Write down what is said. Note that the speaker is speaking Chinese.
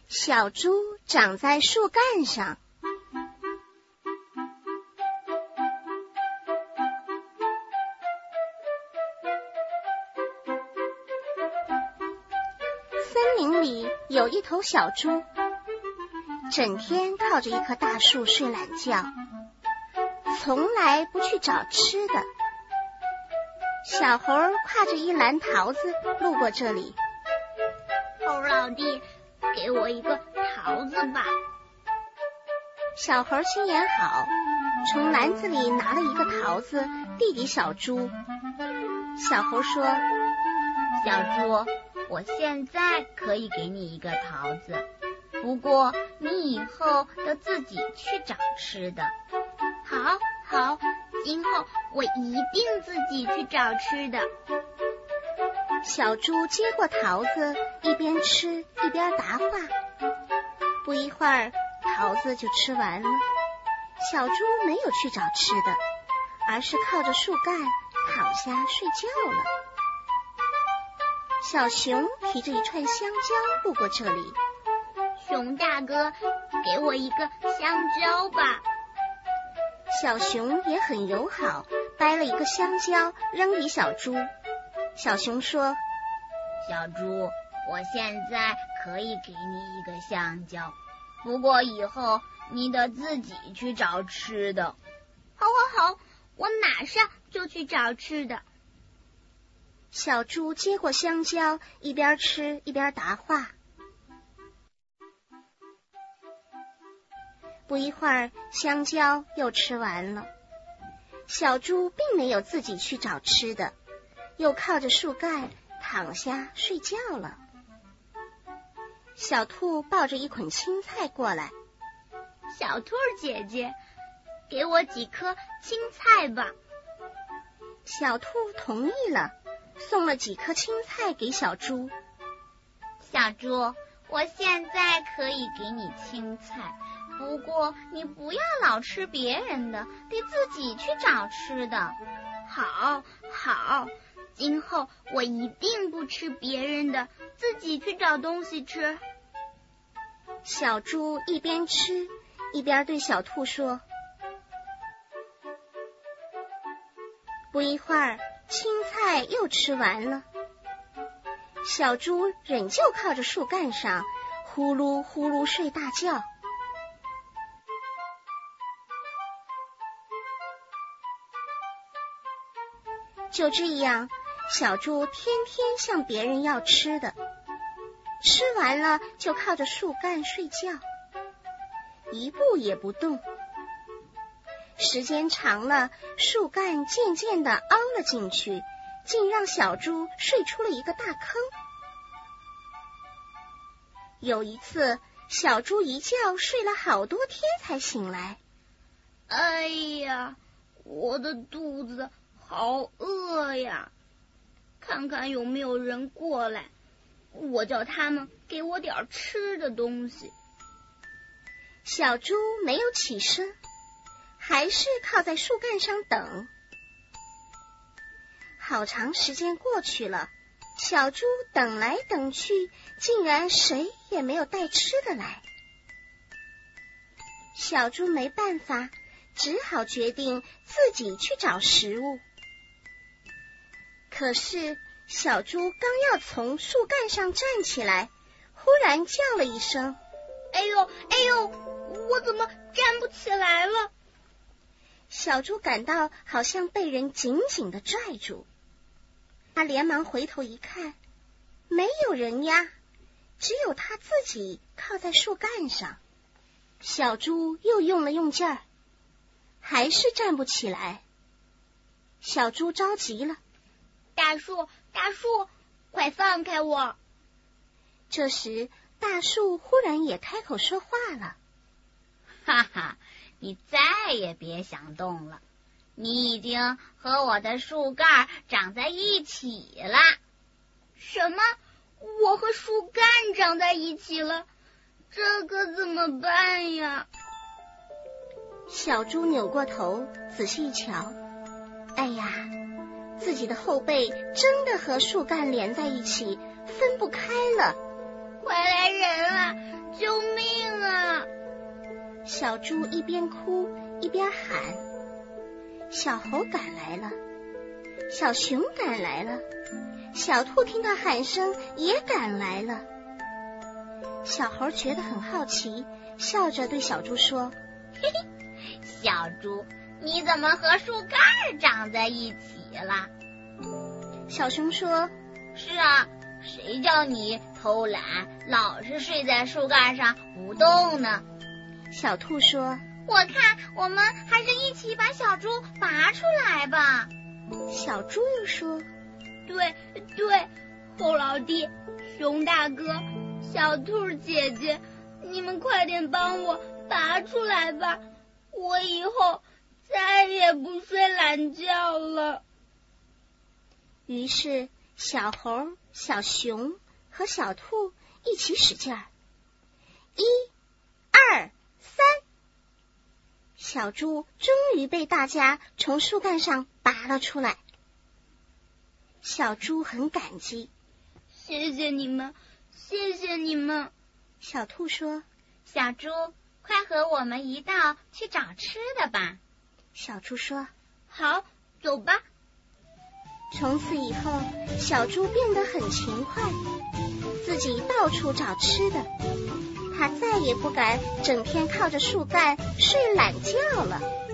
小猪长在树干上。森林里有一头小猪，整天靠着一棵大树睡懒觉，从来不去找吃的。小猴挎着一篮桃子路过这里。 猴老弟，给我一个桃子吧。 小猴心眼好，从篮子里拿了一个桃子递给小猪。小猴说： 小猪，我现在可以给你一个桃子，不过你以后要自己去找吃的。好，今后我一定自己去找吃的。 小猪接过桃子，一边吃一边答话。不一会儿，桃子就吃完了。小猪没有去找吃的，而是靠着树干躺下睡觉了。小熊提着一串香蕉路过这里。 熊大哥，给我一个香蕉吧。 小熊也很友好，掰了一个香蕉扔给小猪。小熊说： 小猪，我现在可以给你一个香蕉，不过以后你得自己去找吃的。好，我马上就去找吃的。 小猪接过香蕉，一边吃一边答话。不一会儿，香蕉又吃完了。小猪并没有自己去找吃的，又靠着树干躺下睡觉了。小兔抱着一捆青菜过来。 小兔姐姐，给我几颗青菜吧。 小兔同意了，送了几颗青菜给小猪。 小猪，我现在可以给你青菜，不过你不要老吃别人的，得自己去找吃的。好，今后我一定不吃别人的，自己去找东西吃。 小猪一边吃一边对小兔说。不一会儿，青菜又吃完了。小猪仍旧靠着树干上呼噜呼噜睡大觉。就这样，小猪天天向别人要吃的，吃完了就靠着树干睡觉，一步也不动。时间长了，树干渐渐地凹了进去，竟让小猪睡出了一个大坑。有一次，小猪一觉睡了好多天才醒来。 哎呀，我的肚子好饿呀！看看有没有人过来，我叫他们给我点吃的东西。 小猪没有起身，还是靠在树干上等。好长时间过去了，小猪等来等去，竟然谁也没有带吃的来。小猪没办法，只好决定自己去找食物。可是小猪刚要从树干上站起来，忽然叫了一声： 哎呦，我怎么站不起来了？ 小猪感到好像被人紧紧地拽住，他连忙回头一看，没有人呀，只有他自己靠在树干上。小猪又用了用劲儿，还是站不起来。小猪着急了： 大树，快放开我！ 这时，大树忽然也开口说话了： 哈哈，你再也别想动了，你已经和我的树干长在一起了。什么？我和树干长在一起了？这可怎么办呀？ 小猪扭过头仔细一瞧，哎呀，自己的后背真的和树干连在一起，分不开了。 快来人啊！救小猪一边哭一边喊。小猴赶来了，小熊赶来了，小兔听到喊声也赶来了。小猴觉得很好奇，笑着对小猪说： 嘿嘿，小猪，你怎么和树干长在一起了？ 小熊说： 是啊，谁叫你偷懒，老是睡在树干上不动呢？ 小兔说： 我看我们还是一起把小猪拔出来吧。 小猪又说： 对，猴老弟，熊大哥，小兔姐姐，你们快点帮我拔出来吧，我以后再也不睡懒觉了。 于是小猴、小熊和小兔一起使劲儿，1、2、3，小猪终于被大家从树干上拔了出来。小猪很感激， 谢谢你们，谢谢你们。 小兔说： 小猪，快和我们一道去找吃的吧。 小猪说： 好，走吧。 从此以后，小猪变得很勤快，自己到处找吃的。他再也不敢整天靠着树干睡懒觉了。